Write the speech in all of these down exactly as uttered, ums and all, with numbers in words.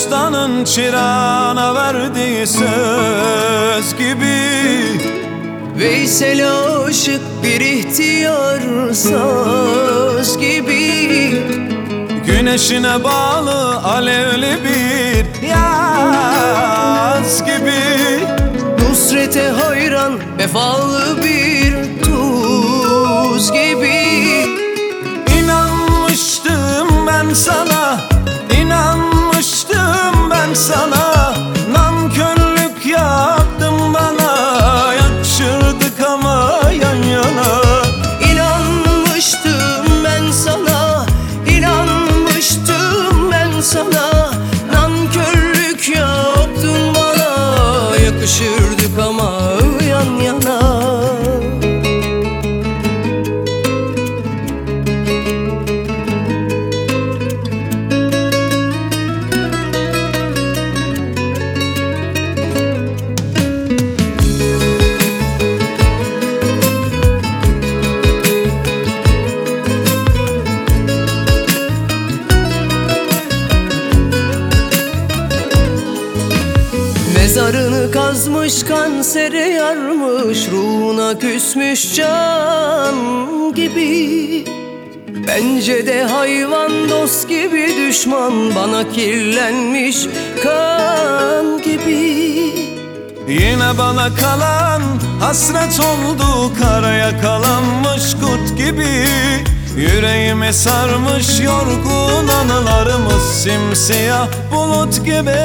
ustanın çırağına verdiği söz gibi. Veysel aşık bir ihtiyar söz gibi. Güneşine bağlı alevli bir yaz gibi. Nusrete hayran vefalı bir tuz gibi. İnanmıştım ben sana, inanmıştım ben sana. Nankörlük yaptın bana, yakışırdık ama yan yana. İnanmıştım ben sana, inanmıştım ben sana. Nankörlük yaptın bana, yakışırdık ama yan yana. Mezarını kazmış, kansere yarmış, ruhuna küsmüş can gibi. Bence de hayvan dost gibi, düşman bana kirlenmiş kan gibi. Yine bana kalan hasret oldu, kara yakalanmış kurt gibi. Yüreğimi sarmış yorgun anılarımız, simsiyah bulut gibi.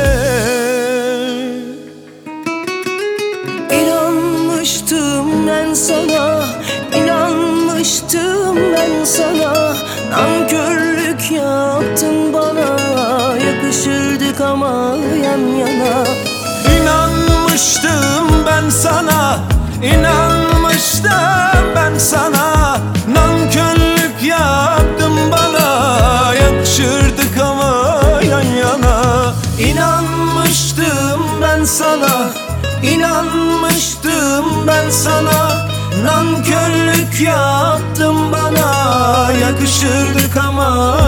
İnanmıştım ben sana, inanmıştım ben sana. Nankörlük yaptın bana, yakışırdık ama yan yana. İnanmıştım ben sana, inanmıştım ben sana. Nankörlük yaptın bana, yakışırdık ama yan yana. İnanmıştım ben sana, İnanmıştım ben sana. Nankörlük yaptın bana, yakışırdık ama